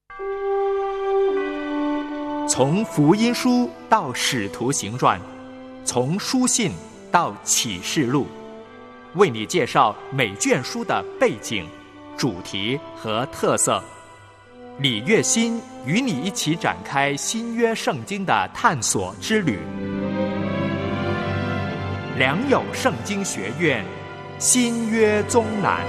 从福音书到使徒行传，从书信到启示录，为你介绍每卷书的背景、主题和特色。李月新与你一起展开新约圣经的探索之旅。良友圣经学院新约宗南。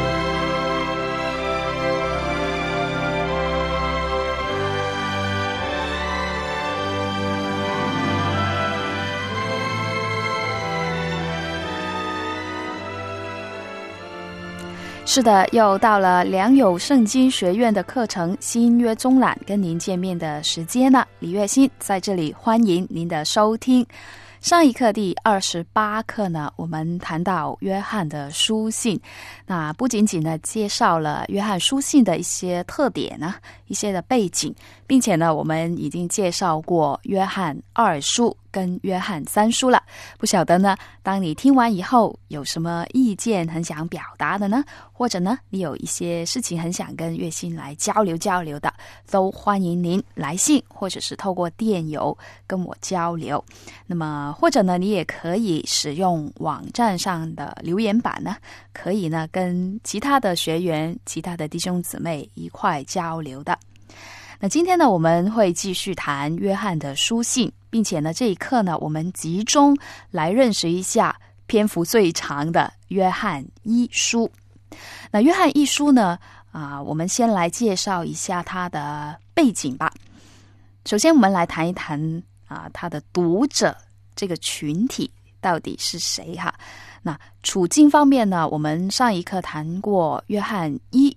是的，又到了良友圣经学院的课程新约中览跟您见面的时间了。李月欣在这里欢迎您的收听。上一课第28课呢，我们谈到约翰的书信，那不仅仅呢介绍了约翰书信的一些特点呢，一些的背景，并且呢我们已经介绍过约翰2书跟约翰3书了。不晓得呢，当你听完以后有什么意见很想表达的呢？或者呢你有一些事情很想跟月欣来交流的，都欢迎您来信或者是透过电邮跟我交流。那么或者呢你也可以使用网站上的留言板呢，可以呢跟其他的学员、其他的弟兄姊妹一块交流的。那今天呢我们会继续谈约翰的书信，并且呢这一课呢我们集中来认识一下篇幅最长的约翰1书。那约翰1书呢我们先来介绍一下它的背景吧。首先我们来谈一谈它的读者这个群体到底是谁哈。那处境方面呢，我们上一课谈过约翰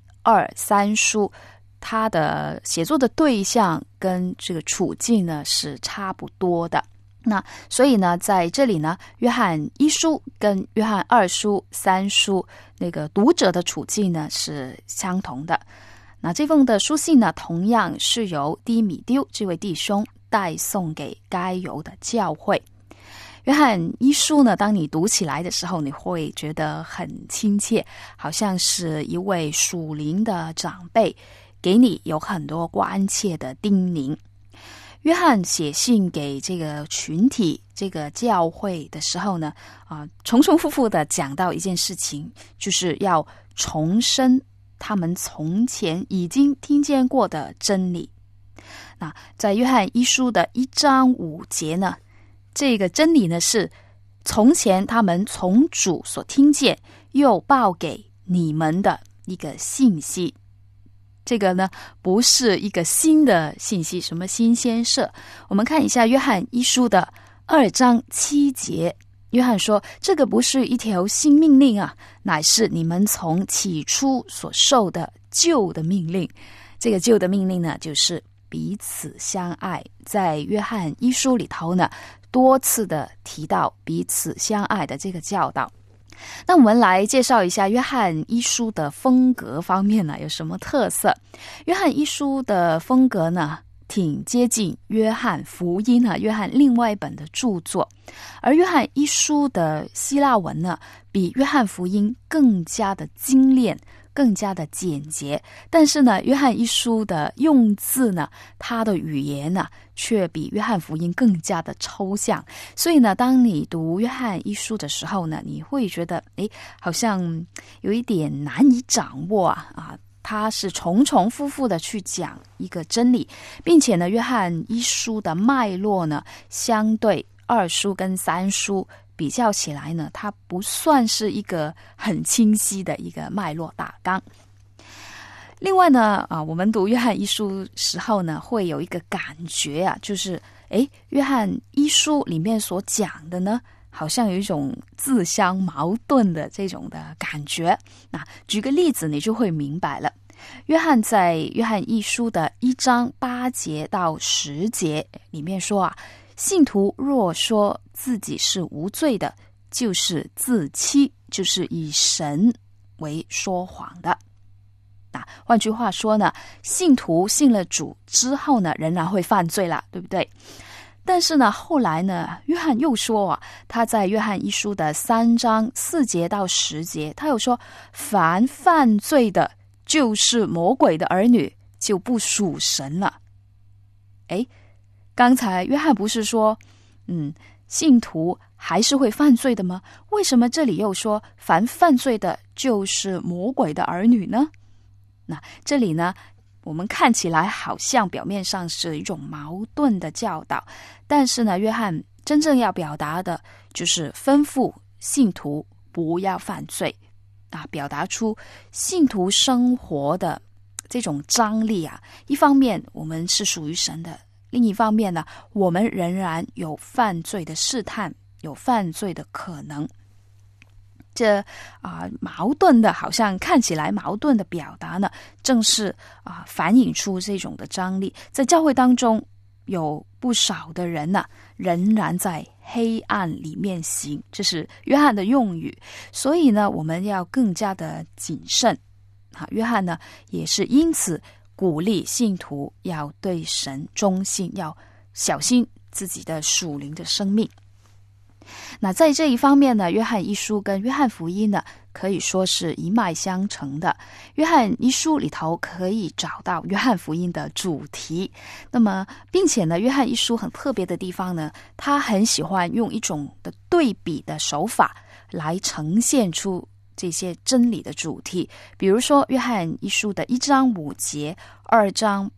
1、2、3书，他的写作的对象跟这个处境呢是差不多的。那所以呢在这里呢，约翰1书跟约翰2书、3书那个读者的处境呢是相同的。那这封的书信呢，同样是由低米丢这位弟兄代送给该犹的教会。约翰1书呢，当你读起来的时候，你会觉得很亲切，好像是一位属灵的长辈给你有很多关切的叮咛。约翰写信给这个群体、这个教会的时候呢，重复复的讲到一件事情，就是要重申他们从前已经听见过的真理。那在约翰1书的1章5节呢，这个真理呢是从前他们从主所听见，又报给你们的一个信息。这个呢不是一个新的信息，什么新鲜事。我们看一下约翰1书的2章7节，约翰说，这个不是一条新命令乃是你们从起初所受的旧的命令。这个旧的命令呢就是彼此相爱。在约翰1书里头呢多次的提到彼此相爱的这个教导。那我们来介绍一下约翰1书的风格方面呢有什么特色。约翰1书的风格呢挺接近约翰福音约翰另外一本的著作。而约翰1书的希腊文呢比约翰福音更加的精炼，更加的简洁。但是呢约翰1书的用字呢，它的语言呢却比约翰福音更加的抽象。所以呢当你读约翰1书的时候呢，你会觉得好像有一点难以掌握它是重复的去讲一个真理，并且呢约翰1书的脉络呢相对2书跟3书比较起来呢，它不算是一个很清晰的一个脉络大纲。另外呢我们读约翰1书时候呢会有一个感觉就是约翰1书里面所讲的呢好像有一种自相矛盾的这种的感觉。那举个例子你就会明白了。约翰在约翰1书的1章8节到10节里面说信徒若说自己是无罪的，就是自欺，就是以神为说谎的。换句话说呢，信徒信了主之后呢仍然会犯罪了，对不对？但是呢后来呢约翰又说他在约翰1书的3章4节到10节，他又说凡犯罪的就是魔鬼的儿女， 就不属神了。诶，刚才约翰不是说信徒还是会犯罪的吗？为什么这里又说凡犯罪的就是魔鬼的儿女呢？那这里呢，我们看起来好像表面上是一种矛盾的教导，但是呢，约翰真正要表达的就是吩咐信徒不要犯罪表达出信徒生活的这种张力一方面我们是属于神的，另一方面呢，我们仍然有犯罪的试探，有犯罪的可能。这矛盾的，好像看起来矛盾的表达呢，正是反映出这种的张力。在教会当中，有不少的人呢，仍然在黑暗里面行，这是约翰的用语。所以呢，我们要更加的谨慎。约翰呢，也是因此鼓励信徒要对神忠心，要小心自己的属灵的生命。那在这一方面呢，约翰一书跟约翰福音呢，可以说是一脉相承的。约翰一书里头可以找到约翰福音的主题，那么并且呢，约翰一书很特别的地方呢，他很喜欢用一种的对比的手法来呈现出这些真理的主题。比如说约翰一书的1章5节、2章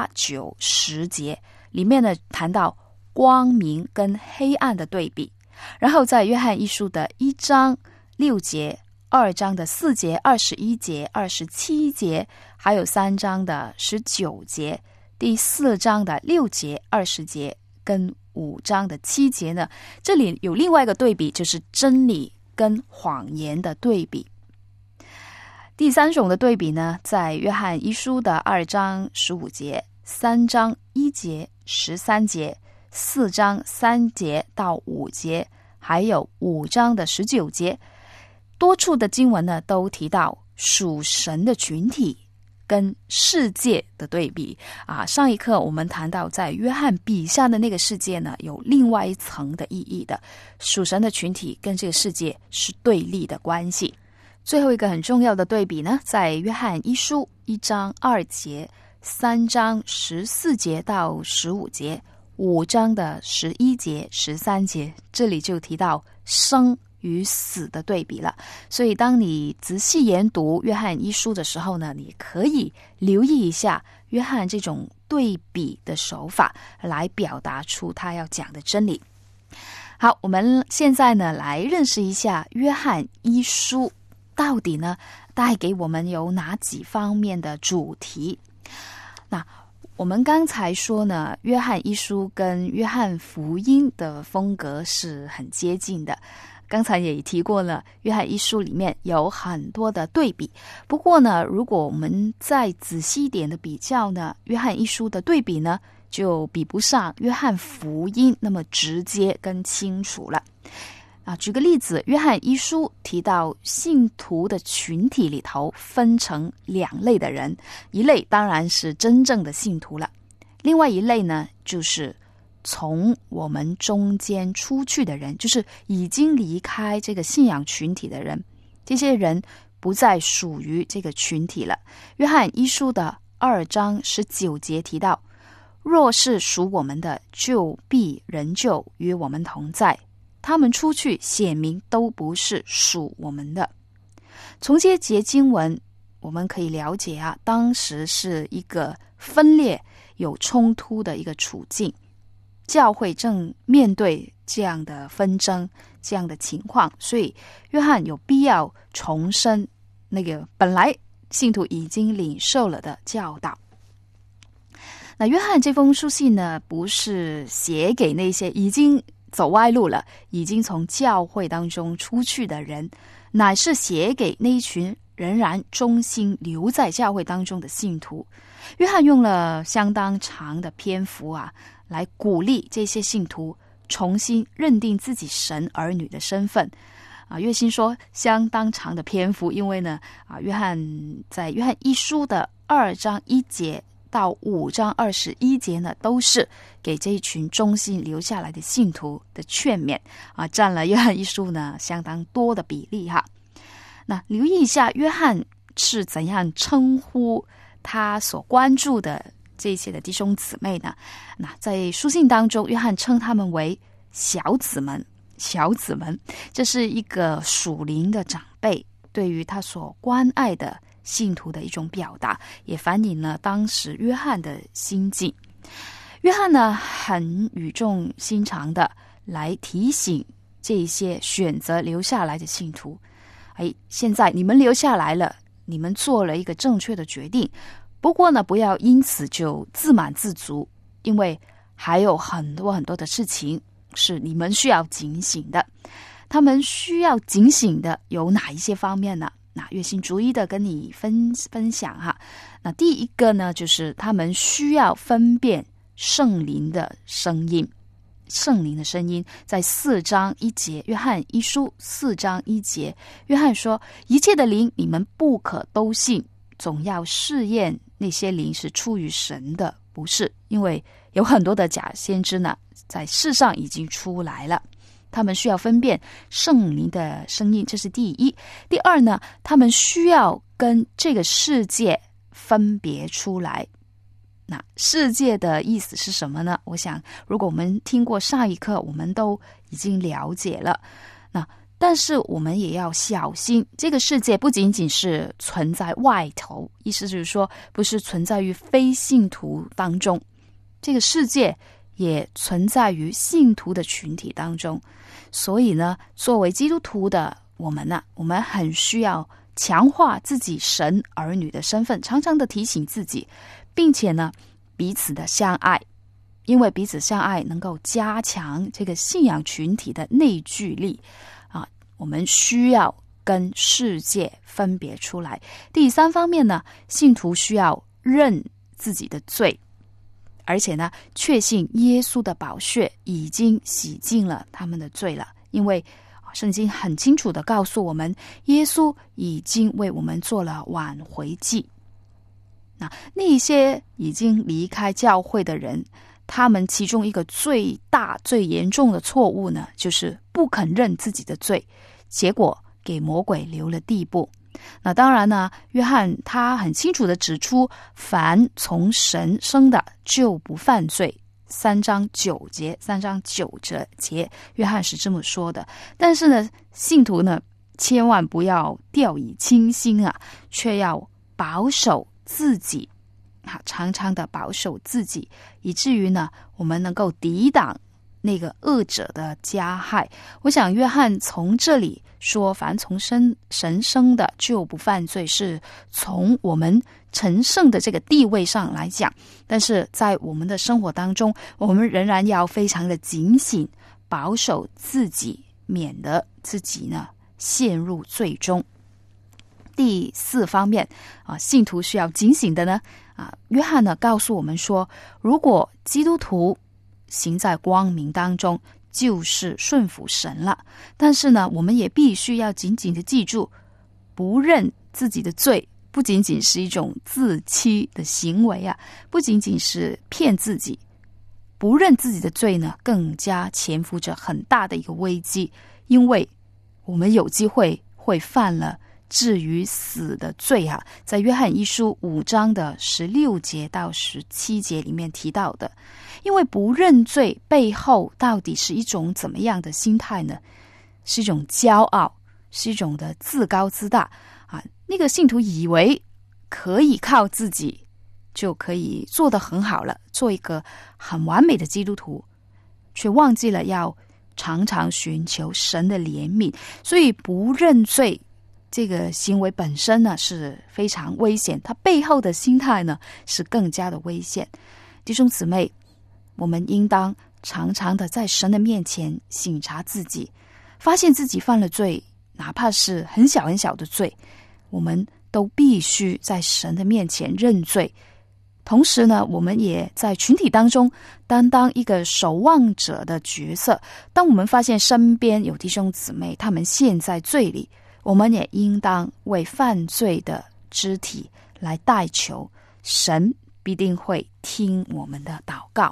8、9、10节里面呢，谈到光明跟黑暗的对比。然后在约翰一书的1章6节、2章的4节、21节、27节，还有3章的19节、第4章的6节、20节跟5章的7节呢，这里有另外一个对比，就是真理跟谎言的对比。第三种的对比呢，在约翰一书的2章15节、3章1节、13节、4章3节到5节，还有5章的19节，多处的经文呢都提到属神的群体跟世界的对比上一课我们谈到在约翰笔下的那个世界呢，有另外一层的意义的，属神的群体跟这个世界是对立的关系。最后一个很重要的对比呢，在约翰一书1章2节、3章14节到15节、5章的11节、13节，这里就提到生与死的对比了。所以当你仔细研读约翰一书的时候呢，你可以留意一下约翰这种对比的手法，来表达出他要讲的真理。好，我们现在呢来认识一下约翰一书到底呢带给我们有哪几方面的主题。那我们刚才说呢，约翰一书跟约翰福音的风格是很接近的。刚才也提过了，约翰一书里面有很多的对比。不过呢，如果我们再仔细一点的比较呢，约翰一书的对比呢，就比不上约翰福音那么直接跟清楚了。举个例子，约翰一书提到信徒的群体里头分成2类的人，一类当然是真正的信徒了，另外一类呢，就是从我们中间出去的人，就是已经离开这个信仰群体的人，这些人不再属于这个群体了。约翰一书的2章19节提到，若是属我们的，就必仍旧与我们同在，他们出去显明都不是属我们的。从这节经文我们可以了解当时是一个分裂有冲突的一个处境，教会正面对这样的纷争，这样的情况，所以约翰有必要重申那个本来信徒已经领受了的教导。那约翰这封书信呢，不是写给那些已经走歪路了，已经从教会当中出去的人，乃是写给那一群仍然忠心留在教会当中的信徒。约翰用了相当长的篇幅来鼓励这些信徒重新认定自己神儿女的身份。约心说相当长的篇幅，因为呢约翰在约翰一书的2章1节到5章21节呢，都是给这一群忠心留下来的信徒的劝勉占了约翰一书呢相当多的比例那留意一下约翰是怎样称呼他所关注的这些的弟兄姊妹呢，那在书信当中，约翰称他们为小子们。小子们，这是一个属灵的长辈对于他所关爱的信徒的一种表达，也反映了当时约翰的心境。约翰呢，很语重心长的来提醒这些选择留下来的信徒，现在你们留下来了，你们做了一个正确的决定，不过呢，不要因此就自满自足，因为还有很多很多的事情是你们需要警醒的。他们需要警醒的有哪一些方面呢？那月星逐一的跟你分享哈。那第一个呢，就是他们需要分辨圣灵的声音。圣灵的声音在4章1节，约翰一书4章1节，约翰说，一切的灵你们不可都信，总要试验那些灵是出于神的，不是，因为有很多的假先知呢在世上已经出来了。他们需要分辨圣灵的声音，这是第一。第二呢，他们需要跟这个世界分别出来。那世界的意思是什么呢？我想如果我们听过上一课，我们都已经了解了。那但是我们也要小心，这个世界不仅仅是存在外头，意思就是说不是存在于非信徒当中，这个世界也存在于信徒的群体当中。所以呢，作为基督徒的我们很需要强化自己神儿女的身份，常常的提醒自己，并且呢彼此的相爱，因为彼此相爱能够加强这个信仰群体的内聚力啊。我们需要跟世界分别出来。第三方面呢，信徒需要认自己的罪，而且呢确信耶稣的宝血已经洗净了他们的罪了，因为圣经很清楚地告诉我们，耶稣已经为我们做了挽回祭。那些已经离开教会的人，他们其中一个最大最严重的错误呢，就是不肯认自己的罪，结果给魔鬼留了地步。那当然呢，约翰他很清楚地指出，凡从神生的就不犯罪。3章9节，约翰是这么说的。但是呢，信徒呢千万不要掉以轻心啊，却要保守自己，常常的保守自己，以至于呢我们能够抵挡那个恶者的加害。我想约翰从这里说，凡从神生的就不犯罪，是从我们成圣的这个地位上来讲，但是在我们的生活当中，我们仍然要非常的警醒，保守自己，免得自己呢陷入罪中。第4方面信徒需要警醒的呢约翰呢告诉我们说，如果基督徒行在光明当中，就是顺服神了。但是呢，我们也必须要紧紧的记住，不认自己的罪不仅仅是一种自欺的行为不仅仅是骗自己，不认自己的罪呢，更加潜伏着很大的一个危机，因为我们有机会会犯了至于死的罪在约翰一书5章的16节到17节里面提到的。因为不认罪背后到底是一种怎么样的心态呢？是一种骄傲，是一种的自高自大那个信徒以为可以靠自己就可以做得很好了，做一个很完美的基督徒，却忘记了要常常寻求神的怜悯。所以不认罪这个行为本身呢是非常危险，它背后的心态呢是更加的危险。弟兄姊妹，我们应当常常的在神的面前省察自己，发现自己犯了罪，哪怕是很小很小的罪，我们都必须在神的面前认罪。同时呢，我们也在群体当中担当一个守望者的角色。当我们发现身边有弟兄姊妹他们陷在罪里，我们也应当为犯罪的肢体来代求，神必定会听我们的祷告。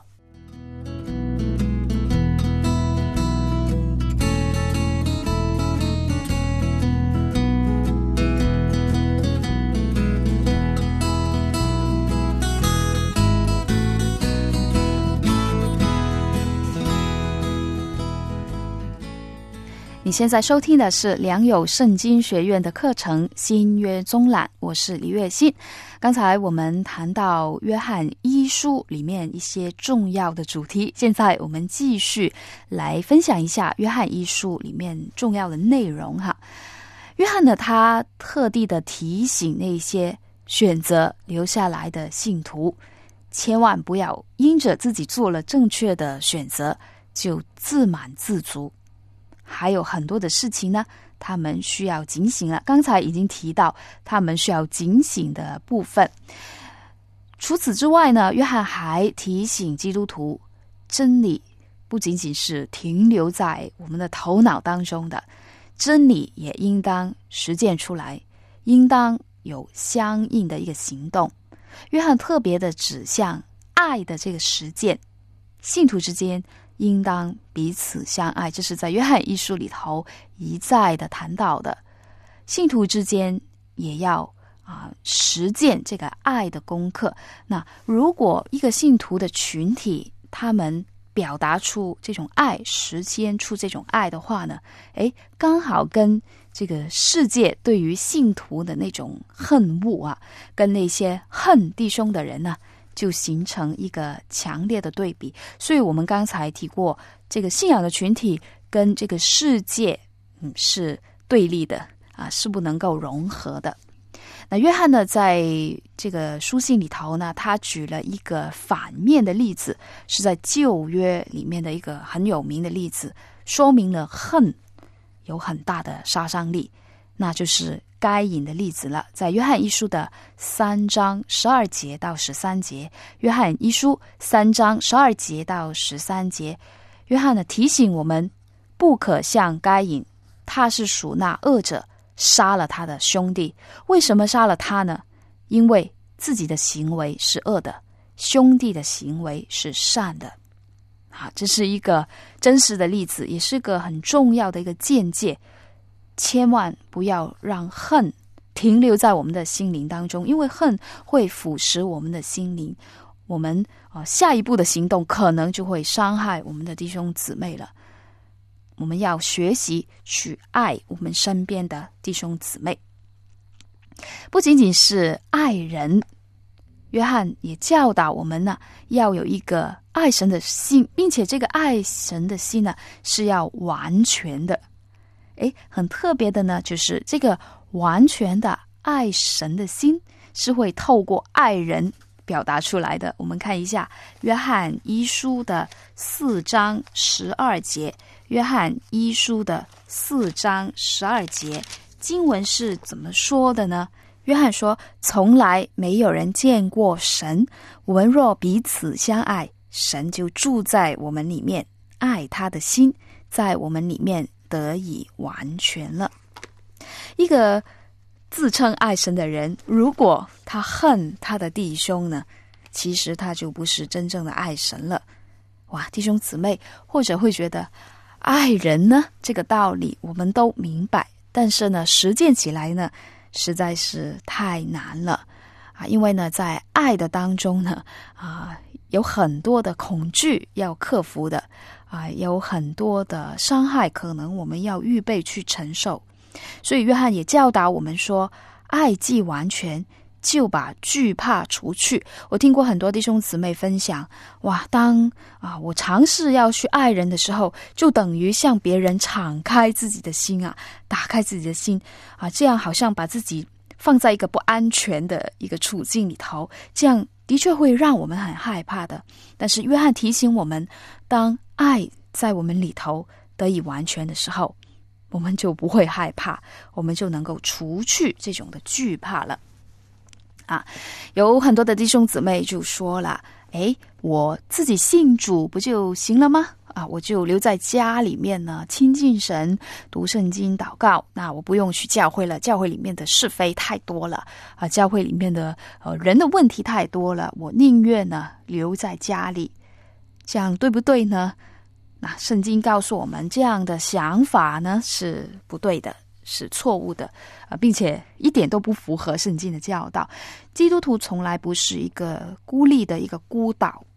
你现在收听的是良友圣经学院的课程新约中览，我是李月欣。刚才我们谈到约翰一书里面一些重要的主题，现在我们继续来分享一下约翰一书里面重要的内容哈。约翰呢，他特地的提醒那些选择留下来的信徒，千万不要因着自己做了正确的选择就自满自足，还有很多的事情呢，他们需要警醒了。刚才已经提到他们需要警醒的部分。除此之外呢，约翰还提醒基督徒，真理不仅仅是停留在我们的头脑当中的，真理也应当实践出来，应当有相应的一个行动。约翰特别的指向爱的这个实践，信徒之间应当彼此相爱，这是在约翰一书里头一再的谈到的。信徒之间也要实践这个爱的功课。那如果一个信徒的群体，他们表达出这种爱，实践出这种爱的话呢，刚好跟这个世界对于信徒的那种恨恶跟那些恨弟兄的人呢，就形成一个强烈的对比。所以我们刚才提过，这个信仰的群体跟这个世界是对立的是不能够融合的。那约翰呢，在这个书信里头呢，他举了一个反面的例子，是在旧约里面的一个很有名的例子，说明了恨有很大的杀伤力，那就是该隐的例子了。在约翰一书的3章12节到13节，约翰一书3章12节到13节，约翰呢提醒我们，不可像该隐，他是属那恶者，杀了他的兄弟。为什么杀了他呢？因为自己的行为是恶的，兄弟的行为是善的。这是一个真实的例子，也是个很重要的一个见解。千万不要让恨停留在我们的心灵当中，因为恨会腐蚀我们的心灵，我们下一步的行动可能就会伤害我们的弟兄姊妹了。我们要学习去爱我们身边的弟兄姊妹，不仅仅是爱人，约翰也教导我们呢，要有一个爱神的心，并且这个爱神的心呢是要完全的。很特别的呢，就是这个完全的爱神的心是会透过爱人表达出来的。我们看一下约翰一书的4章12节，约翰一书的4章12节，经文是怎么说的呢？约翰说，从来没有人见过神，我们若彼此相爱，神就住在我们里面，爱他的心在我们里面得以完全了。一个自称爱神的人，如果他恨他的弟兄呢，其实他就不是真正的爱神了。弟兄姊妹或者会觉得爱人呢，这个道理我们都明白，但是呢实践起来呢实在是太难了因为呢在爱的当中呢有很多的恐惧要克服的有很多的伤害可能我们要预备去承受。所以约翰也教导我们说，爱既完全，就把惧怕除去。我听过很多弟兄姊妹分享，当我尝试要去爱人的时候，就等于向别人敞开自己的心打开自己的心这样好像把自己放在一个不安全的一个处境里头，这样的确会让我们很害怕的。但是约翰提醒我们，当爱在我们里头得以完全的时候，我们就不会害怕，我们就能够除去这种的惧怕了有很多的弟兄姊妹就说了，我自己信主不就行了吗？我就留在家里面呢，亲近神，读圣经，祷告，那我不用去教会了，教会里面的是非太多了教会里面的人的问题太多了，我宁愿呢留在家里。这样对不对呢？那圣经告诉我们，这样的想法呢是不对的，是错误的并且一点都不符合圣经的教导。基督徒从来不是一个孤立的一个孤岛，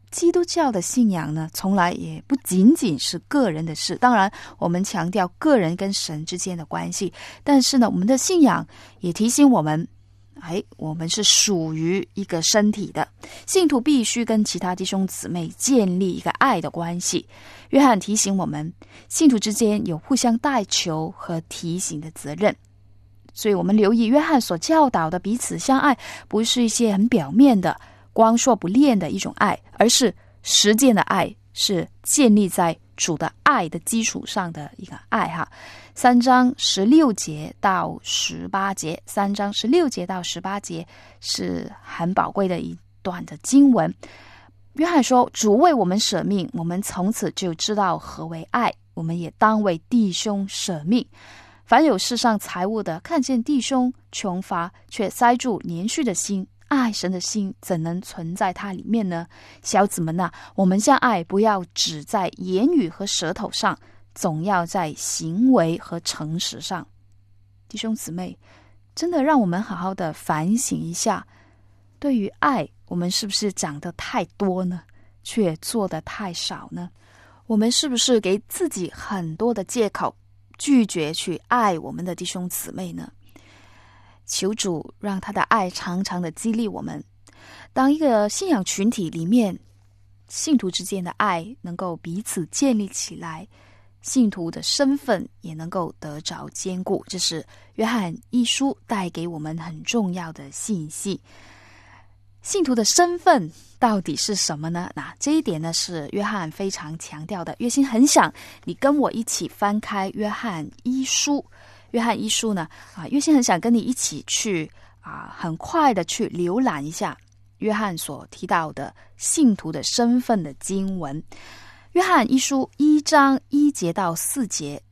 基督教的信仰呢，从来也不仅仅是个人的事。当然，我们强调个人跟神之间的关系，但是呢，我们的信仰也提醒我们，我们是属于一个身体的，信徒必须跟其他弟兄姊妹建立一个爱的关系。约翰提醒我们，信徒之间有互相代求和提醒的责任。所以我们留意约翰所教导的彼此相爱，不是一些很表面的光说不练的一种爱，而是实践的爱，是建立在主的爱的基础上的一个爱哈。3章16节到18节，3章16节到18节是很宝贵的一段的经文。约翰说，主为我们舍命，我们从此就知道何为爱，我们也当为弟兄舍命。凡有世上财物的，看见弟兄穷乏，却塞住连续的心，爱神的心怎能存在他里面呢？小子们啊，我们相爱不要只在言语和舌头上，总要在行为和诚实上。弟兄姊妹，真的让我们好好的反省一下，对于爱，我们是不是讲得太多呢，却做得太少呢？我们是不是给自己很多的借口，拒绝去爱我们的弟兄姊妹呢？求主让他的爱常常的激励我们。当一个信仰群体里面，信徒之间的爱能够彼此建立起来，信徒的身份也能够得着坚固，这是约翰一书带给我们很重要的信息。信徒的身份到底是什么呢？这一点呢是约翰非常强调的。约心很想你跟我一起翻开约翰一书。约翰一书呢，约心很想跟你一起去很快的去浏览一下约翰所提到的信徒的身份的经文。约翰一书1章1节到4节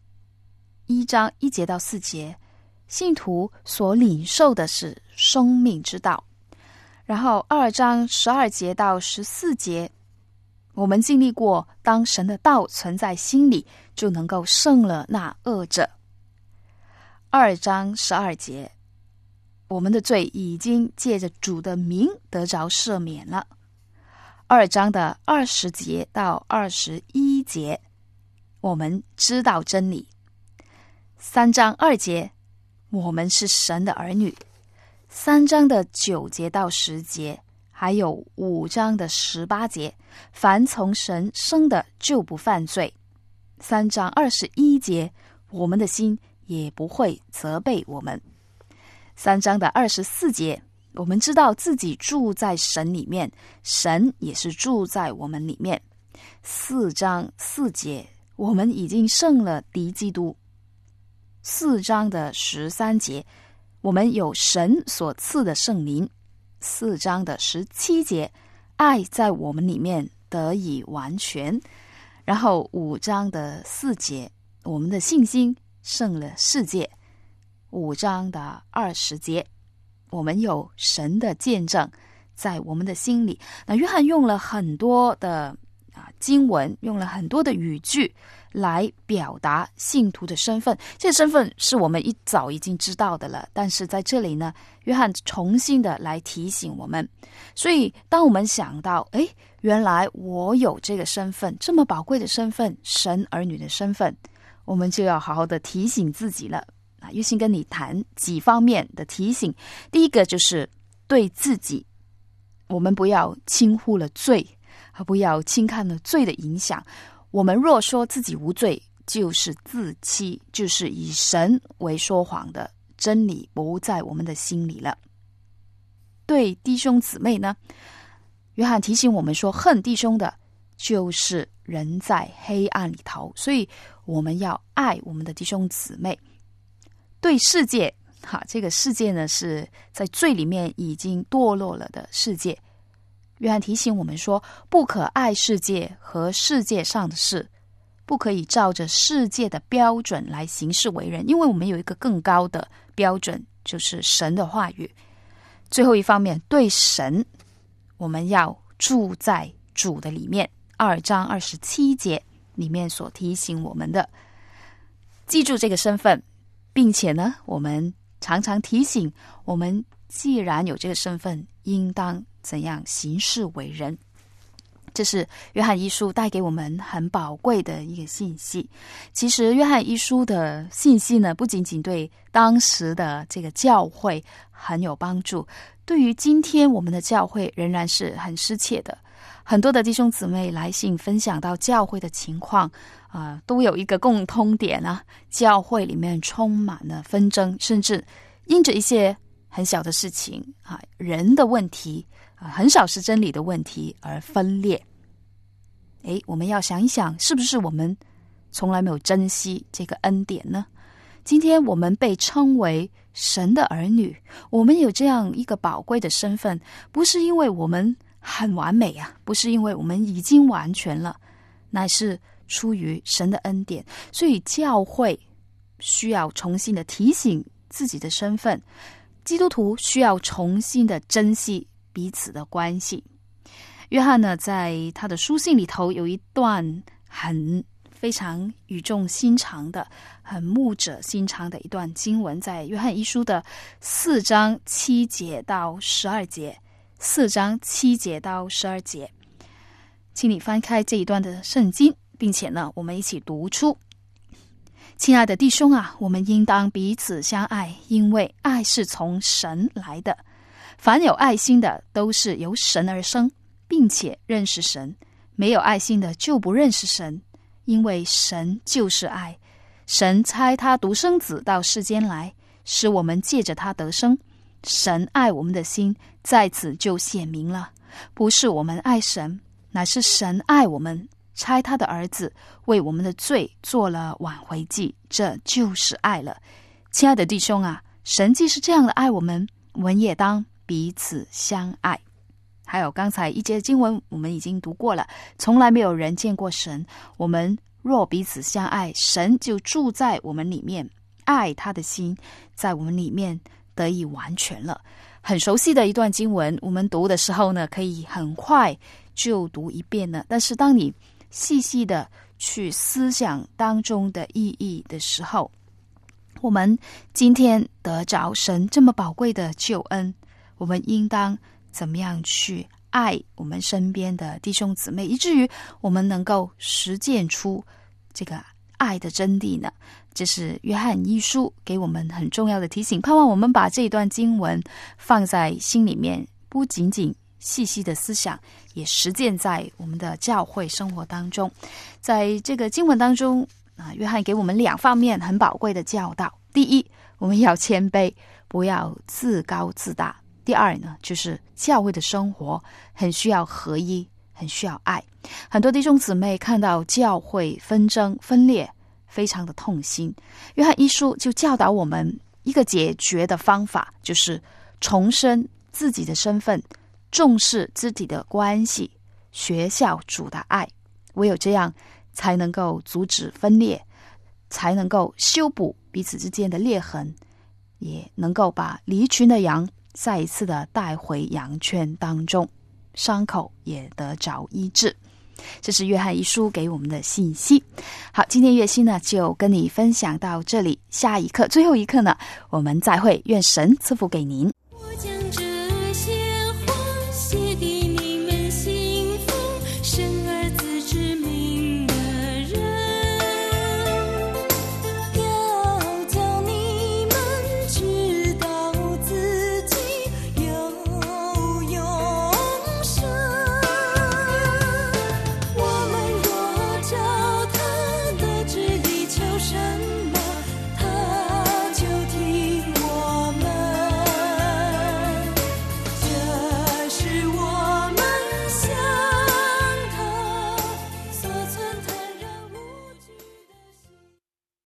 ，1章1节到4节，信徒所领受的是生命之道。然后2章12节到14节，我们经历过，当神的道存在心里，就能够胜了那恶者。2章12节，我们的罪已经借着主的名得着赦免了。2章的20节到21节，我们知道真理。3章2节，我们是神的儿女。3章的9节到10节，还有5章的18节，凡从神生的就不犯罪。3章21节，我们的心也不会责备我们。3章的24节，我们知道自己住在神里面，神也是住在我们里面。4章4节，我们已经胜了敌基督。4章的13节，我们有神所赐的圣灵。4章的17节，爱在我们里面得以完全。然后5章的4节，我们的信心胜了世界。5章的20节，我们有神的见证在我们的心里。那约翰用了很多的经文，用了很多的语句来表达信徒的身份。这个身份是我们一早已经知道的了，但是在这里呢，约翰重新的来提醒我们。所以当我们想到原来我有这个身份，这么宝贵的身份，神儿女的身份，我们就要好好的提醒自己了。约心跟你谈几方面的提醒。第一个就是对自己，我们不要轻忽了罪，不要轻看了罪的影响。我们若说自己无罪，就是自欺，就是以神为说谎的，真理不在我们的心里了。对弟兄姊妹呢，约翰提醒我们说，恨弟兄的就是人在黑暗里头，所以我们要爱我们的弟兄姊妹。对世界，这个世界呢是在罪里面已经堕落了的世界。约翰提醒我们说，不可爱世界和世界上的事，不可以照着世界的标准来行事为人，因为我们有一个更高的标准，就是神的话语。最后一方面，对神，我们要住在主的里面。2章27节里面所提醒我们的，记住这个身份，并且呢，我们常常提醒我们，既然有这个身份，应当怎样行事为人。 这是约翰一书带给我们很宝贵的一个信息。其实约翰一书的信息呢，不仅仅对当时的这个教会很有帮助，对于今天我们的教会仍然是很适切的。很多的弟兄姊妹来信分享到教会的情况，都有一个共通点啊，教会里面充满了纷争，甚至因着一些很小的事情人的问题很少是真理的问题而分裂。我们要想一想，是不是我们从来没有珍惜这个恩典呢？今天我们被称为神的儿女，我们有这样一个宝贵的身份，不是因为我们很完美不是因为我们已经完全了，乃是出于神的恩典。所以教会需要重新的提醒自己的身份，基督徒需要重新的珍惜彼此的关系。约翰呢，在他的书信里头有一段非常语重心长的、很牧者心肠的一段经文，在约翰一书的4章7节到12节。4章7节到12节，请你翻开这一段的圣经，并且呢，我们一起读出。亲爱的弟兄我们应当彼此相爱，因为爱是从神来的。凡有爱心的，都是由神而生，并且认识神。没有爱心的，就不认识神，因为神就是爱。神差他独生子到世间来，使我们借着他得生。神爱我们的心在此就显明了，不是我们爱神，乃是神爱我们，差他的儿子为我们的罪做了挽回祭，这就是爱了。亲爱的弟兄神既是这样的爱我们，我们也当彼此相爱。还有刚才一节经文我们已经读过了，从来没有人见过神，我们若彼此相爱，神就住在我们里面，爱他的心在我们里面得以完全了。很熟悉的一段经文，我们读的时候呢，可以很快就读一遍了。但是当你细细的去思想当中的意义的时候，我们今天得着神这么宝贵的救恩，我们应当怎么样去爱我们身边的弟兄姊妹，以至于我们能够实践出这个爱的真谛呢？这是约翰一书给我们很重要的提醒，盼望我们把这一段经文放在心里面，不仅仅细细的思想，也实践在我们的教会生活当中。在这个经文当中约翰给我们2方面很宝贵的教导。第一，我们要谦卑，不要自高自大。第二呢，就是教会的生活很需要合一，很需要爱。很多弟兄姊妹看到教会纷争分裂，非常的痛心。约翰一书就教导我们一个解决的方法，就是重申自己的身份，重视肢体的关系，学效主的爱。唯有这样才能够阻止分裂，才能够修补彼此之间的裂痕，也能够把离群的羊再一次的带回羊圈当中，伤口也得着医治。这是约翰一书给我们的信息。好，今天月薪呢就跟你分享到这里，下一课最后一课呢我们再会，愿神赐福给您。